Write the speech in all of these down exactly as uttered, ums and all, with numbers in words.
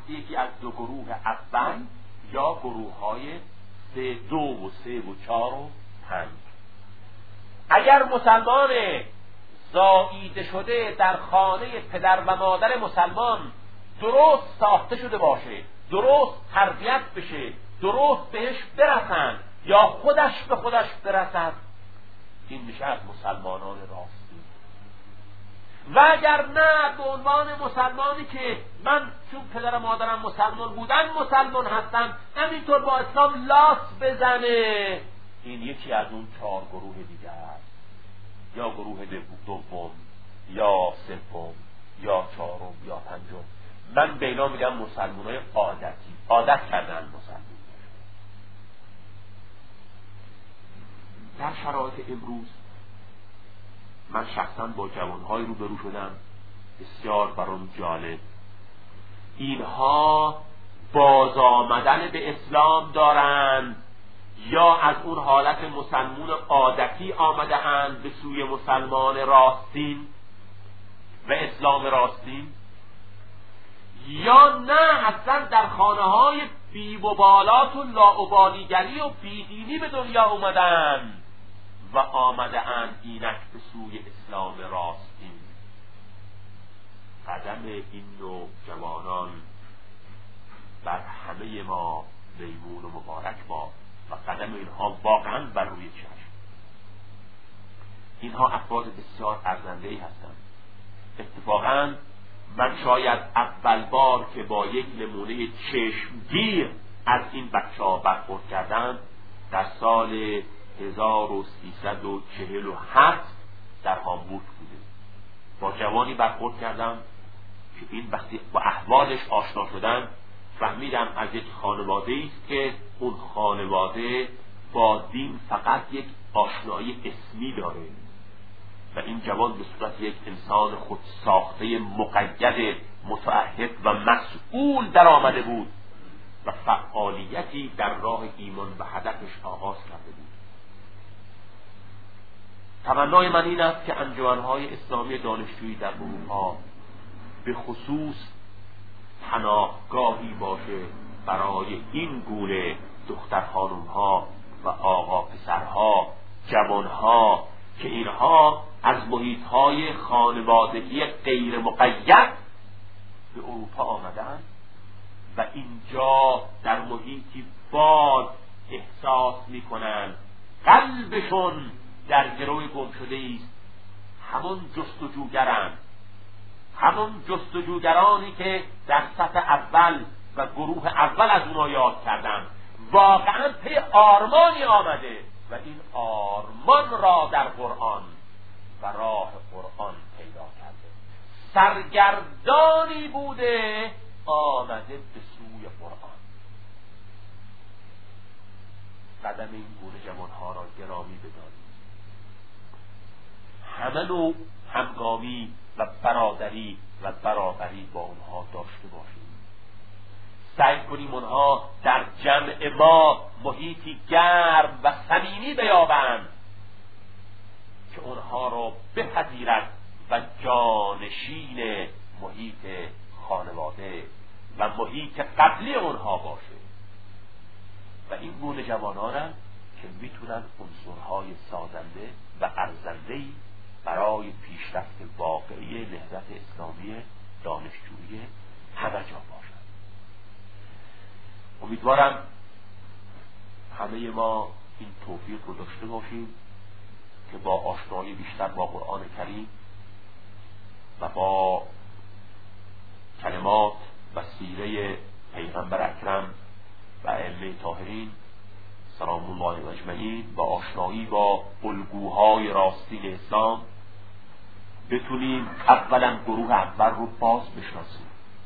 تحت یکی از دو گروه اول یا گروه های سه دو و سه و چار و پنج. اگر مسلمان زاییده شده در خانه پدر و مادر مسلمان درست ساخته شده باشه، درست تربیت بشه، درست بهش برسن یا خودش به خودش برسد، این میشه از مسلمانان راستی. و اگر نه به عنوان مسلمانی که من چون پدر و مادرم مسلمان بودن مسلمان هستم همینطور با اسلام لاس بزنه، این یکی از اون چهار گروه دیگه است، یا گروه دوم یا سوم یا چهارم یا پنجم. من به اینا میگم مسلمانای عادتی، عادت کردن مسلمان. در شرایط امروز من شخصا با جوانهای روبرو شدم بسیار برام جالب. اینها باز آمدن به اسلام دارند یا از اون حالت مسلمان عادتی آمده اند به سوی مسلمان راستین و اسلام راستین، یا نه اصلا در خانه های بی‌مبالات و لاابالیگری و بیدینی به دنیا اومدن و آمده اند اینک به سوی اسلام راستین. قدم این نوع جوانان بر همه ما میمون و مبارک باد و قدم اینها واقعا بر روی چشم. اینها افراد بسیار ارزنده‌ای هستند. اتفاقا من شاید اول بار که با یک نمونه چشمگیر از این بچه ها برخورد کردم در سال هزار و سیصد و چهل و هفت در هامبورگ بوده. با جوانی برخورد کردم که این وقتی با احوالش آشنا شدم فهمیدم از یک خانواده است که اون خانواده با دین فقط یک آشنایی اسمی داره و این جوان به صورت یک انسان خود ساخته مقید متعهد و مسئول در آمده بود و فعالیتی در راه ایمان و هدفش آغاز کرده بود. تمنای من این است که انجمن‌های اسلامی دانشجویی در اروپا به خصوص پناهگاهی باشه برای این گونه دختر خانم‌ها و آقا پسرها، جوان‌ها که اینها از محیط‌های خانوادگی غیر مقید به اروپا آمدن و اینجا در محیطی باز احساس می‌کنند قلبشون در گروه گم شده است. همون جستجوگران، همون جستجوگرانی که در صف اول و گروه اول از اونها یاد کردن واقعا پی آرمانی آمده و این آرمان را در قرآن و راه قرآن پیدا کرده. سرگردانی بوده آمده به سوی قرآن. قدم این گونه جوانها را گرامی بدارید. همه نوع همگامی و برادری و برابری با اونها داشته باشیم. سعی کنیم اونها در جمع ما محیطی گرم و صمیمی بیابند که اونها را بپذیرد و جانشین محیط خانواده و محیط قبلی اونها باشه و این گونه جوانان که میتونن عنصرهای سازنده و ارزنده‌ای برای پیشرفت واقعی نهضت اسلامی دانشجویی همه جا باشند. امیدوارم همه ما این توفیق رو داشته باشیم که با آشنایی بیشتر با قرآن کریم و با کلمات و سیره پیغمبر اکرم و ائمه طاهرین سلام الله اجمعین و آشنایی با الگوهای راستین اسلام بتونیم اولا گروه اول رو باز بشناسیم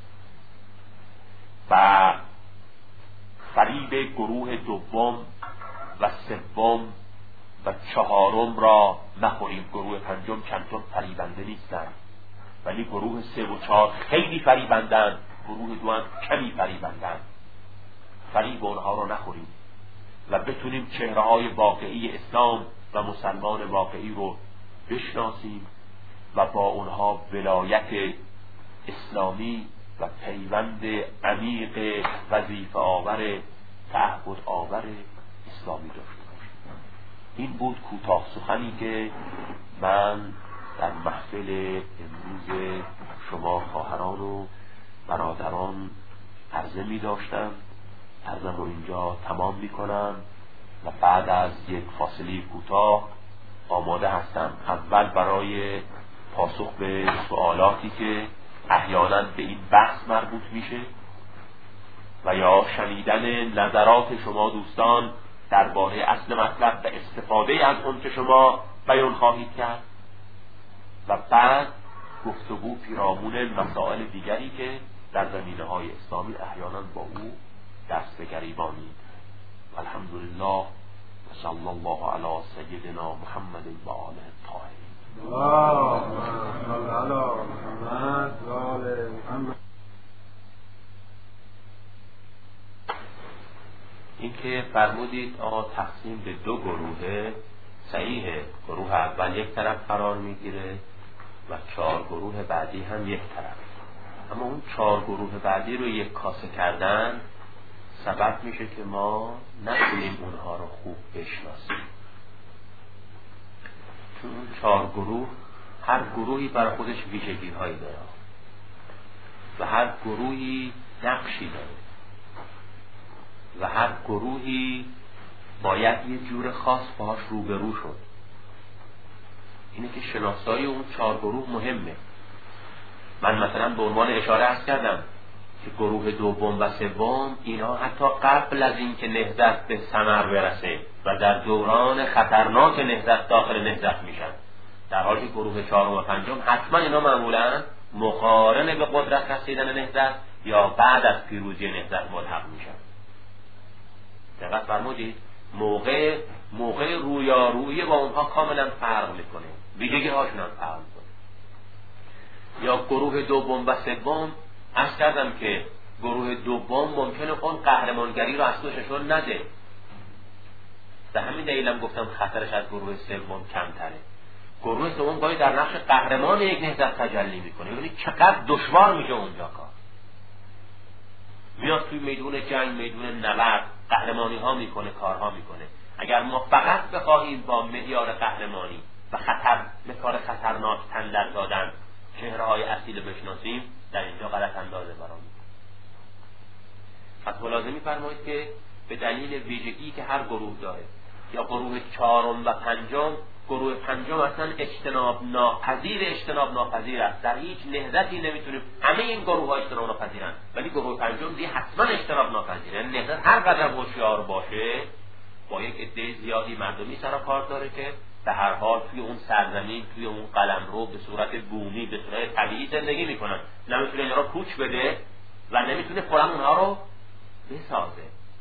و فریب گروه دوم و سوم و چهارم را نخوریم. گروه پنجم چندان فریبنده نیستن ولی گروه سه و چهار خیلی فریبندن، گروه دو هم کمی فریبندن. فریب اونها را نخوریم و بتونیم چهره های واقعی اسلام و مسلمان واقعی رو بشناسیم و با اونها ولایت اسلامی و پیوند عمیق وظیفه آور تعهد آور اسلامی داشته باشیم. این بود کوتاه سخنی که من در محفل امروز شما خواهران و برادران عرضه می داشتم. عرضم رو اینجا تمام می کنم و بعد از یک فاصله کوتاه آماده هستم اول برای پاسخ به سوالاتی که احیانا به این بحث مربوط میشه و یا شنیدن نظرات شما دوستان درباره اصل مطلب و استفاده از اون که شما بیان خواهید کرد و بعد گفتگو پیرامون مسائل دیگری که در زمینه های اسلامی احیانا با او دست بگریبانید. الحمدلله و صلی الله علی سیدنا محمد و آله الطاهرین. این که فرمودید آقا تقسیم به دو گروه صحیحه، گروه اول یک طرف قرار میگیره و چهار گروه بعدی هم یک طرف، اما اون چهار گروه بعدی رو یک کاسه کردن سبب میشه که ما نتونیم اونها رو خوب بشناسیم، چون اون چهار گروه هر گروهی برای خودش ویژگی هایی داره و هر گروهی نقشی داره و هر گروهی باید یه جور خاص باهاش روبرو شد. اینه که شناسایی اون چهار گروه مهمه. من مثلا به عنوان اشاره عرض کردم که گروه دوم و سوم اینا حتی قبل از اینکه نهضت به ثمر برسه و در دوران خطرناک نهضت داخل نهضت میشن، در حالی که گروه چهارم و پنجم حتما اینا معمولا مقارن به قدرت رسیدن نهضت یا بعد از پیروزی نهضت ملحق میشن. دقت فرمودید؟ موقع موقع رویارویی با اونها کاملا فرق میکنه، ویژگی هاشون هم فرق میکنه. یا گروه دوم و سوم عرض کردم که گروه دوم ممکنه اون قهرمانگری رو از توششون نده، به همین دلیلم گفتم خطرش از گروه سوم کمتره. گروه سوم گاهی در نقش قهرمان یک نهضت تجلی میکنه، یعنی چقدر دشوار میشه اونجا کار. میاد توی میدون جنگ، میدون نبرد قهرمانی ها میکنه، کارها میکنه. اگر ما فقط بخواهیم با معیار قهرمانی و خطر کار خطرناک تندر دادن چهره های اصیل بشناسیم، در اینجا غلط اندازه برام میکنه. پس ملاحظه میفرمایید که به دلیل ویژگی که هر گروه داره، یا گروه چهارم و پنجم، گروه پنجم اصلا اجتناب ناپذیر اجتناب ناپذیر است. در هیچ نهضتی نمیتونیم همه این گروه ها اجتناب ناپذیرن، ولی گروه پنجم دیگه حتما اجتناب ناپذیره. نهضت هر قدر هوشیار باشه با یک عده زیادی مردمی سر و کار داره که به هر حال توی اون سرزمین، توی اون قلمرو به صورت بومی، به صورت طبیعی زندگی میکنن. نمیتونه اینا رو کوچ بده و نمیتونه فوراً اونها رو بسازه.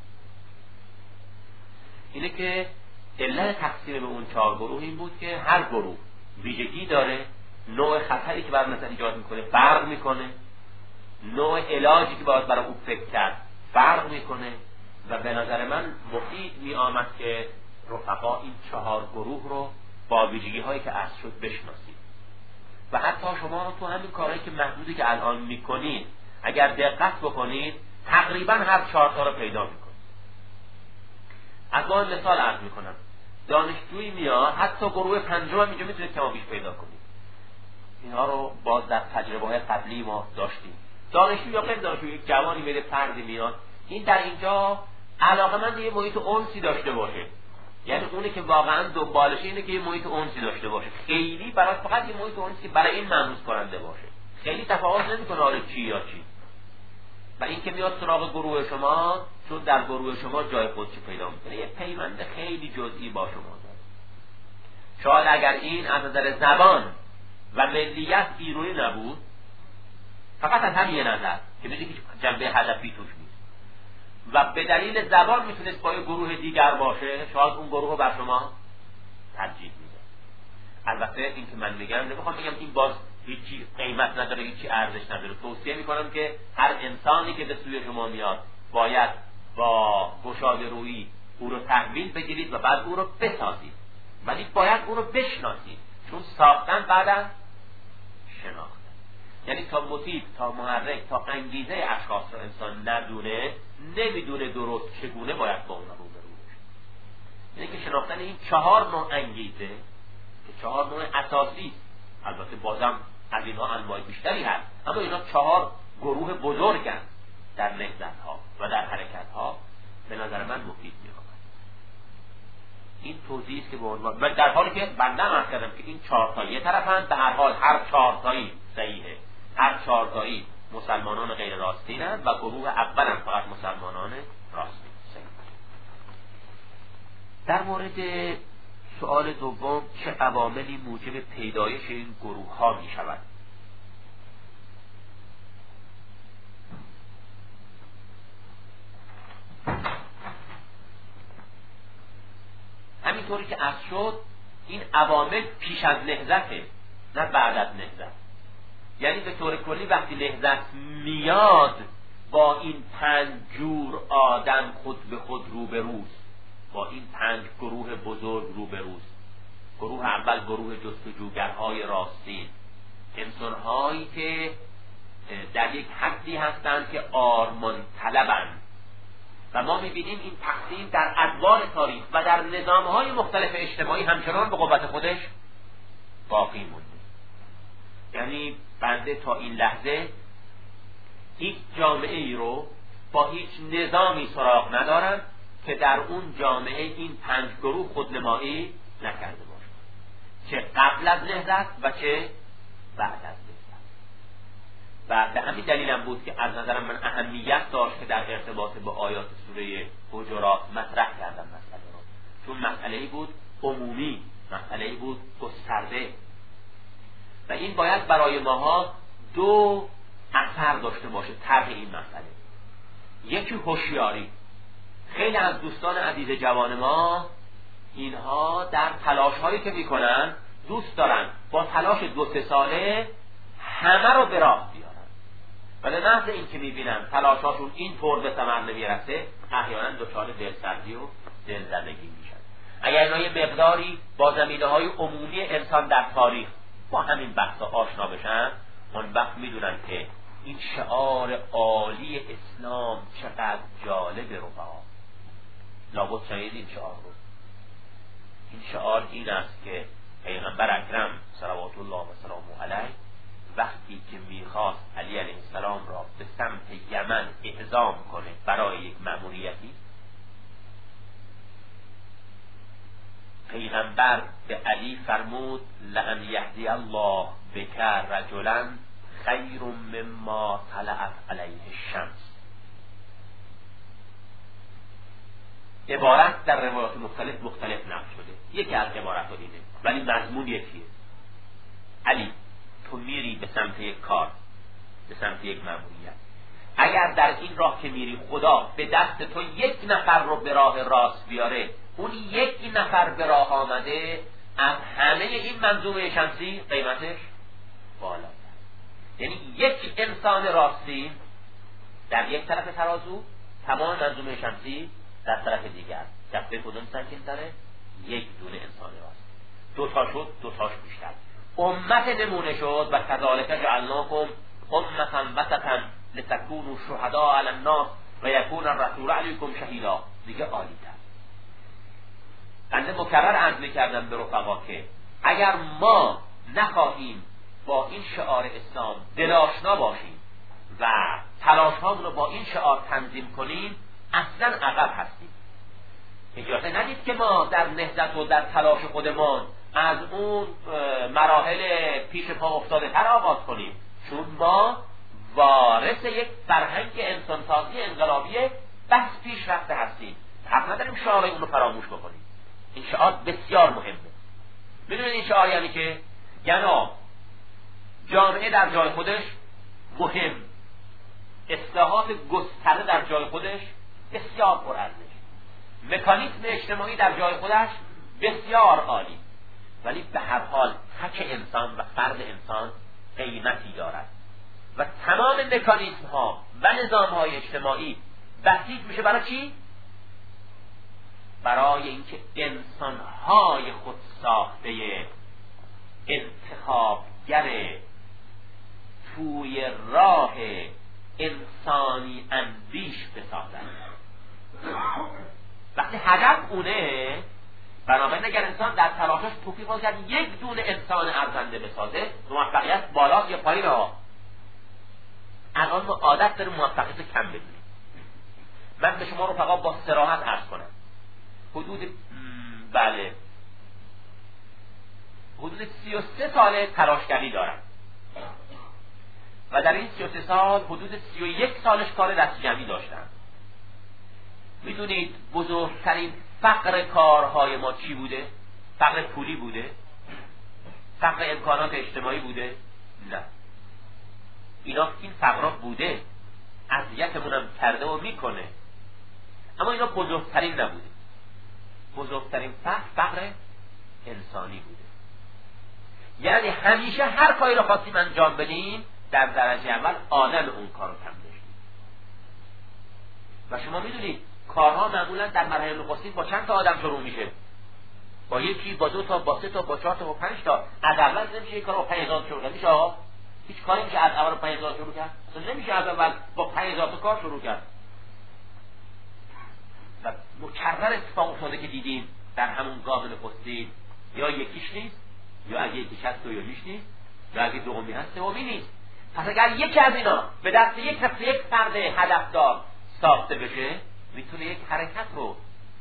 اینه که علت تقسیم به اون چهار گروه این بود که هر گروه ویژگی داره، نوع خطری که بر مثلا ایجاد میکنه فرق میکنه، نوع علاجی که باید برای اون فکر کرد فرق میکنه و به نظر من مفید میآمد که رفقا این چهار گروه رو با ویژگی هایی که عرض شد بشناسید و حتی شما رو تو همین کارهایی که محدودی که الان میکنید اگر دقت بکنید تقریبا هر چهار تا رو پیدا میکنید. از ما مثال عرض میکنم، دانشجویی میاد حتی گروه پنجم هم اینجا میتونید کما بیش پیدا کنید. اینها رو باز در تجربه های قبلی ما داشتیم. دانشجو یا غیر دانشجو، یک جوانی میره فردی میاد، این در اینجا علاقه‌مند یه محیط انسی داشته باشه، یعنی اونه که واقعا دنبالشه اینه که یه محیط انسی داشته باشه، خیلی برای فقط یه محیط انسی برای این مانوس کننده باشه، خیلی تفاوت نمیکنه حالا چی یا چی. و این که میاد سراغ گروه شما، چون در گروه شما جای خودش پیدا میکنه، یه پیوند خیلی جزئی با شما داره. شاید اگر این از نظر زبان و ملیت بیرونی نبود، فقط از همین یه نظر که میگه هیچ جنبه هدفی توش نیست و به دلیل زبان میتونست با یه گروه دیگر باشه، شاید اون گروه رو بر شما ترجیح میده. البته این که من میگم نمیخوام بگم این باز هیچی قیمت نداره، هیچی ارزش نداره. توصیه میکنم که هر انسانی که به سوی شما میاد باید با گشاده رویی او رو تحویل بگیرید و بعد او رو بسازید، ولی باید او رو بشناسید، چون ساختن بعد از شناختن. یعنی تا موتیو، تا محرک، تا انگیزه اشخاص رو انسان ندونه، نمیدونه درست چگونه باید با اون رو برو بشه. یعنی که شناختن این چهار نوع انگیزه که چهار نوع اساسی است، البته بازم از اینها انواع بیشتری هست، اما اینا چهار گروه بزرگن در نهضت ها و در حرکت ها، به نظر من مفید میاد. این توضیحی است که به عنوان، و در حالی که بنده عرض کردم که این چهار تا یه طرفن، به هر حال هر چهار تایی صحیحه، هر چهار تایی مسلمانان غیر راستینند و گروه اول هم فقط مسلمانان راستین. صحیح. در مورد سوال دوم، چه عواملی موجب پیدایش این گروه ها می شود؟ همینطوری که عرض شد، این عوامل پیش از نهضته، نه بعد از نهضت. یعنی به طور کلی وقتی نهضت میاد، با این پنج جور آدم خود به خود روبروست، با این پنج گروه بزرگ روبروست. گروه اول گروه جستجوگرهای راستین، انسانهایی که در یک حدی هستند که آرمان طلبند، و ما میبینیم این تقسیم در ادوار تاریخ و در نظامهای مختلف اجتماعی همچنان به قوت خودش باقی مونده. یعنی بنده تا این لحظه هیچ جامعه ای رو با هیچ نظامی سراغ ندارم که در اون جامعه این پنج گروه خودنمایی نکرده باشه، چه قبل از نهضت و چه بعد از نهضت. و به همین دلیلم بود که از نظرم من اهمیت داشت که در ارتباط با آیات سوره حجرات مطرح کردم مسئله رو، چون مسئله‌ای بود عمومی، مسئله‌ای بود گسترده، و این باید برای ماها دو اثر داشته باشه طرح این مسئله. یکی هوشیاری. خیلی از دوستان عزیز جوان ما، اینها در تلاش هایی که میکنن دوست دارن با تلاش دو سه ساله همه رو به راه بیارن، و به محض این که میبینن تلاشاشون این طور به ثمر نمیرسه، احیانا دچار دلسردی و دلزدگی میشن. اگر اینا یه مقداری با زمینه های عمومی انسان در تاریخ با همین بحثا آشنا بشن، اون وقت میدونن که این شعار عالی اسلام چقدر جالبه رو با لابد شنید این شعار رو. این شعار این است که پیغمبر اکرم صلوات الله و سلامه علیه وقتی که میخواست علی علیه السلام را به سمت یمن اعزام کنه برای یک مأموریتی، پیغمبر به علی فرمود لئن یهدی الله بک رجلا خیر مما طلعت علیه الشمس. عبارت در روایات مختلف مختلف نقل شده، یکی از عبارت ها اینه، ولی مضمون یکیه. علی، تو میری به سمت یک کار، به سمت یک مأموریت، اگر در این راه که میری خدا به دست تو یک نفر رو به راه راست بیاره، اون یک نفر به راه آمده از همه این منظومه شمسی قیمتش بالا. یعنی یک انسان راستی در یک طرف ترازو، تمام منظومه شمسی در طرف دیگر. دفعه کدوم سنگین تره؟ یک دونه انسان راستی. دو تا شد، دو تاش بیشتر. امت نمونه شد و کذالک جعلناکم امة وسطا لتکونوا شهداء علی الناس و یکون الرسول علیکم شهیدا. دیگه عالی تر. بنده مکرر عرض می‌کردم به رفقا که اگر ما نخواهیم با این شعار اسلام دل آشنا باشیم و تلاش‌هامون رو با این شعار تنظیم کنیم، اصلا عقب هستیم. اجازه ندید که ما در نهضت و در تلاش خودمان از اون مراحل پیش پا افتاده تر آغاز کنیم، چون ما وارث یک فرهنگ انسانسازی انقلابی بس پیش رفته هستیم. حق نداریم شعار اون رو فراموش بکنیم. این شعار بسیار مهمه. میدونید این شعار یعنی که یعنی جامعه در جای خودش مهم، اصلاحات گسترده در جای خودش بسیار پرارزش، مکانیزم اجتماعی در جای خودش بسیار عالی، ولی به هر حال تک انسان و فرد انسان قیمتی دارد و تمام مکانیزم ها و نظام های اجتماعی بسیج میشه برای چی؟ برای اینکه انسان های خود ساخته انتخابگر توی راه انسانی اندیش بسازن. وقتی هدف اونه، بنابراین اگر انسان در تلاشش توفیق رو کرد یک دونه انسان ارزنده بسازه، موفقیت بالا یا پایین ها. الان ما عادت داریم موفقیت کم بدونیم. من به شما رفقا با صراحت عرض کنم، حدود بله حدود سی و سه ساله تلاشگری دارم و در این سی و سه سال حدود سی و یک سالش کار دست جمعی داشتم. میدونید بزرگترین فقر کارهای ما چی بوده؟ فقر پولی بوده؟ فقر امکانات اجتماعی بوده؟ نه. اینا این فقرها بوده، اذیتمون هم کرده و میکنه، اما اینا بزرگترین نبوده. بزرگترین فقر فقر انسانی بوده. یعنی همیشه هر کاری رو خواستیم انجام بدیم در درجه اول عالم اون کار رو کم داشتیم. و شما میدونید کارها معمولا در مرحله نخستین با چند تا آدم شروع میشه؟ با یکی، با دو تا، با سه تا، با چهار تا، با پنج تا. از اول نمیشه یک کار با پنج هزار شروع کرد. میشه آقا؟ هیچ کاری میشه از اول با پنج هزار شروع کرد؟ اصلا نمیشه از اول با پنج هزار تا کار شروع کرد. و مکرر اتفاق افتاده که دیدیم در همون گام نخستین یا یکیش نیست، یا اگه یکیش هست دومیش نیست، یا اگه دومی هست سومی نیست. پس اگر یکی از اینا به دست یک شخص، یک فرد هدفدار ساخته بشه، میتونه یک حرکت رو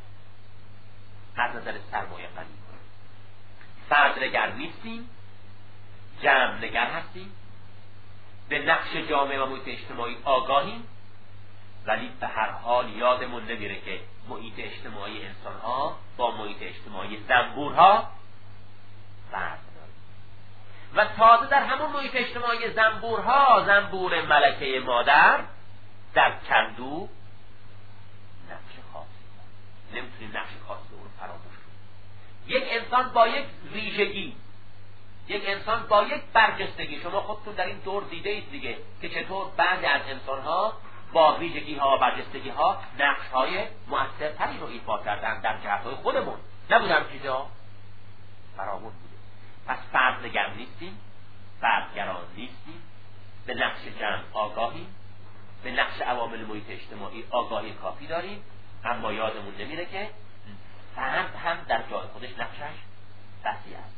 از نظر سرمایه قوی کنه. فرد نگر نیستیم، جمع نگر هستیم، به نقش جامعه و محیط اجتماعی آگاهیم، ولی به هر حال یادمون نمیره که محیط اجتماعی انسان‌ها با محیط اجتماعی زنبورها فرق داره. و تازه در همون محیط اجتماعی زنبورها، زنبور ملکه مادر در کندو نقش خاصی داره. نمیتونیم نقش خاصی اون رو فراموش کنیم. یک انسان با یک ویژگی، یک انسان با یک برجستگی، شما خودتون در این دور دیده اید دیگه که چطور بعضی از انسان‌ها با ویژگی ها و برجستگی ها نقش های مؤثرتری رو ایفا کردن در جهت های خودمون. نبودم چیزا فراوان بوده. پس فرد نگر نیستیم، فردگران نیستیم، به نقش جمع آگاهیم، به نقش عوامل محیط اجتماعی آگاهی کافی داریم، اما یادمون نمیره که فرد هم در جای خودش نقشش وسیع است.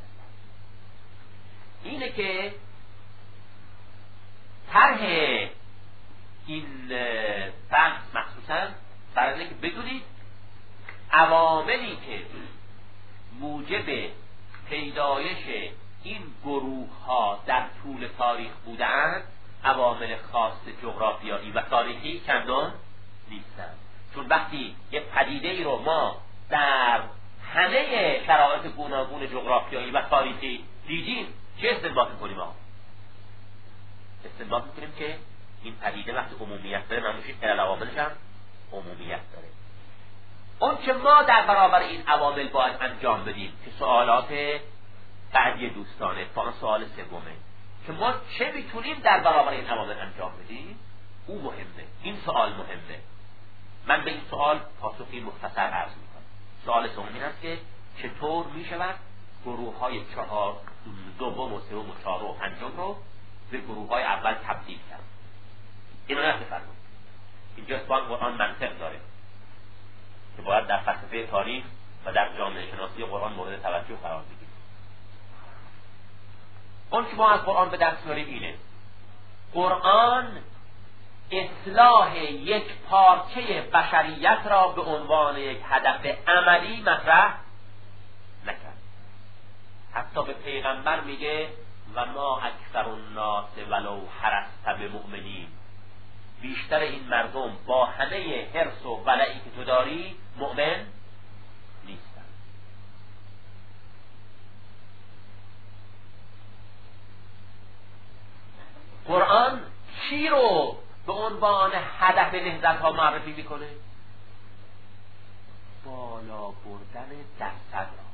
اینه که طرح این بحث مخصوصا برای اینکه بدونید عواملی که موجب پیدایش این گروه ها در طول تاریخ بودند عوامل خاص جغرافیایی و تاریخی چندان نیستند. چون وقتی یه پدیده ای رو ما در همه شرایط گوناگون جغرافیایی و تاریخی دیدیم، چه استنباط میکنیم آقا؟ استنباط میکنیم که این پدیده وقتی عمومیت داره، من میشید علل عواملش هم عمومیت داره. اون که ما در برابر این عوامل باید انجام بدیم که سوالات بعدی دوستانه، فقط سوال سومه که ما چه میتونیم در برابر این عوامل انجام بدیم، او مهمه. این سوال مهمه. من به این سوال پاسخی مختصر عرض میکنم. سوال سوم این است که چطور میشود گروه های چهار، دوم و سوم و چهارم و پنجم رو به گروه های اول تبدیل کرد. اینو نفرمایید. اینجا قرآن منطق داره که باید در فلسفه تاریخ و در جامعه شناسی قرآن مورد توجه قرار بگیریم. اون که ما از قرآن به دست میاریم اینه: قرآن اصلاح یک پارچه بشریت را به عنوان یک هدف عملی مطرح نکرد. حتی به پیغمبر میگه و ما اکثر الناس ولو حرصت بمؤمنین، بیشتر این مردم با همه حرص و ولعی که تو داری مؤمن نیستن. قرآن چی رو به عنوان هدف نهضت ها معرفی میکنه؟ بالا بردن درصد را.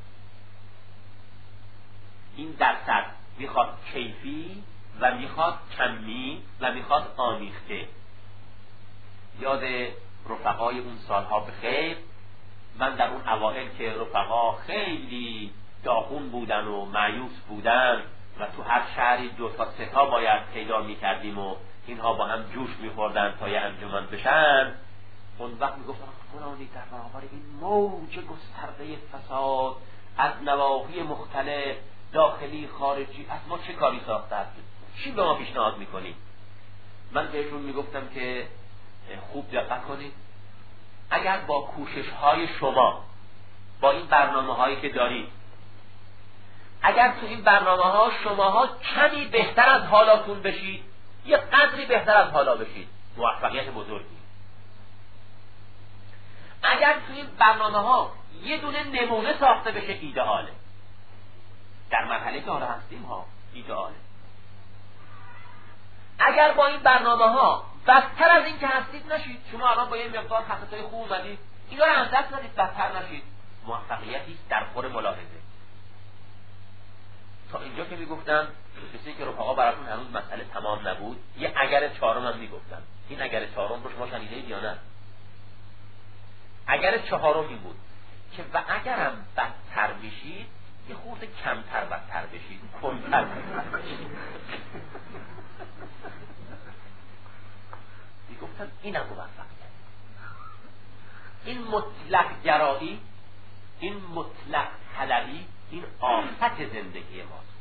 این درصد میخواد کیفی و میخواد کمی و میخواد آمیخته. یاد رفقای اون سالها بخیر، من در اون اوائل که رفقا خیلی داغون بودن و مایوس بودن و تو هر شهری دو تا سه تا باید پیدا میکردیم و اینها با هم جوش میخوردن تا یه انجمن بشن، اون وقت میگفتن فلانی در برابر این موج گسترده فساد از نواحی مختلف داخلی خارجی از ما چه کاری ساخته است، چی به ما پیشنهاد میکنی؟ من بهشون میگفتم که خوب دقت کنید، اگر با کوشش های شما با این برنامه هایی که دارید، اگر تو این برنامه ها شماها کمی بهتر از حالاتون بشید، یه قدری بهتر از حالا بشید، موفقیت بزرگی. اگر تو این برنامه ها یه دونه نمونه ساخته بشه ایدئاله. در مرحله که حالا هستیم ها ایدئاله. اگر با این برنامه ها بدتر از این که هستید نشید، شما الان با یه مقدار خطای خوب اومدید، اینا رو از دست ندید، بدتر نشید، موفقیتی در خور ملاحظه. تا اینجا که میگفتم مثل که رفقا براتون هنوز مسئله تمام نبود، یه اگر چهارم هم میگفتم. این اگر چهارم رو شما شنیدید یا نه؟ اگر چهارم این بود که و اگرم بدتر میشید یه خورده کمتر بدتر بشید، کمتر بدتر بشید. میگفتم اینم موفقیت. این مطلق گرایی، این مطلق طلبی، این آفت زندگی ماست.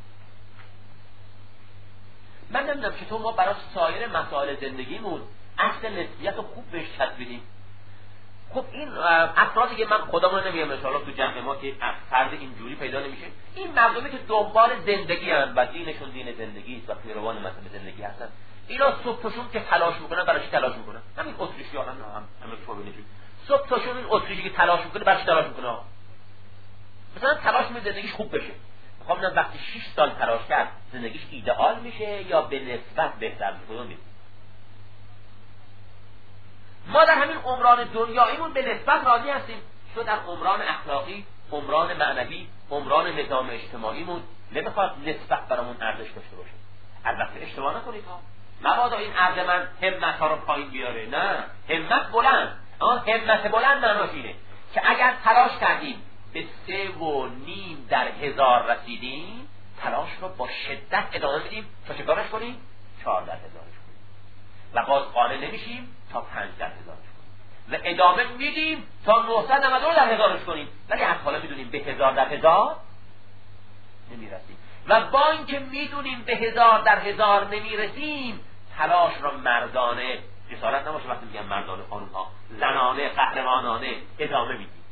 من نمیدونم چطور ما برای سایر مسائل زندگیمون اصل نسبیت رو خوب بهش چسبیدیم. خب این افرادی که من خودمون رو نمیگم ان شاءالله تو جمع ما که فرد اینجوری پیدا نمیشه، این مردمی که دنبال زندگی هستند و دینشون دین زندگی است و پیروان مسئله زندگی هستن، اینا صبحشون که تلاش میکنن برای چی تلاش میکنن؟ همین اتریشی ها هم همه شو ببینید صبحشون این اتریشی که تلاش میکنه برای چی تلاش میکنه؟ مثلا تلاش میکنه زندگیش خوب بشه. خب من وقتی شش سال تلاش کرد زندگیش ایدئال میشه یا به نسبت بهتر میشه؟ ما در همین عمران دنیاییمون به نسبت راضی هستیم، چون در عمران اخلاقی، عمران معنوی، عمران نظام اجتماعیمون نمیخواد نسبت برامون ارزش داشته باشه. البته اشتباه نکنید ها، مبادا این عرض من همت ها رو پایین بیاره، نه، همت بلند. همت بلند معناش اینه که اگر تلاش کردیم به سه و نیم در هزار رسیدیم، تلاش رو با شدت ادامه بدیم تا چه کارش کنیم؟ چهار در هزارش کنیم و باز قانع نمیشیم تا پنج در هزارش کنیم و ادامه میدیم تا نهصد و نود و دو در هزارش کنیم، ولی از حالا میدونیم به هزار در هزار نمیرسیم و با اینکه میدونیم به هزار در هزار نمیرسیم، تلاش را مردانه، جسارت نباشه وقتی میگم مردانه، خانم ها زنانه، قهرمانانه ادامه میدیم،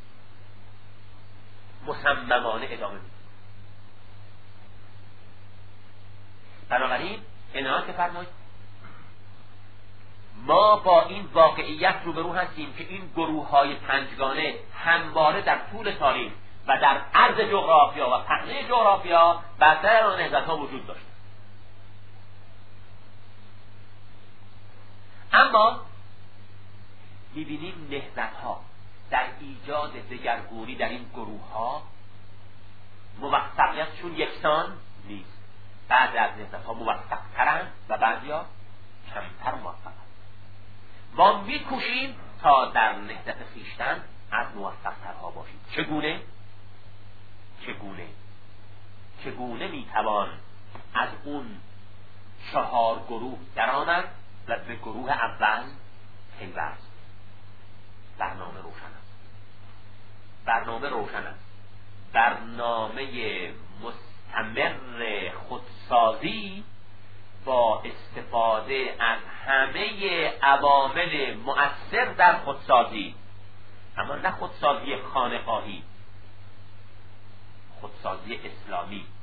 مصممانه ادامه میدیم. بنابراین عنایت فرمایید، ما با این واقعیت روبرو هستیم که این گروه های پنجگانه همواره در طول تاریخ و در عرض جغرافیا و پهنه جغرافیا بر سر آن نهضت ها وجود داشت. اما میبینیم نهضت ها در ایجاد دگرگونی در این گروه ها موفقیتشون یکسان نیست. بعضی از نهضت ها موفق ترند و بعضی ها کمتر موفق. ما میکوشیم تا در نهضت خویشتن از موفق ترها باشیم. چگونه؟ چگونه؟ چگونه میتوان از اون چهار گروه درآمد و به گروه اول پیوست؟ برنامه روشن است. برنامه روشن است. برنامه مستمر خودسازی با استفاده از همه عوامل مؤثر در خودسازی، اما نه خودسازی خانقاهی، خودسازی اسلامی،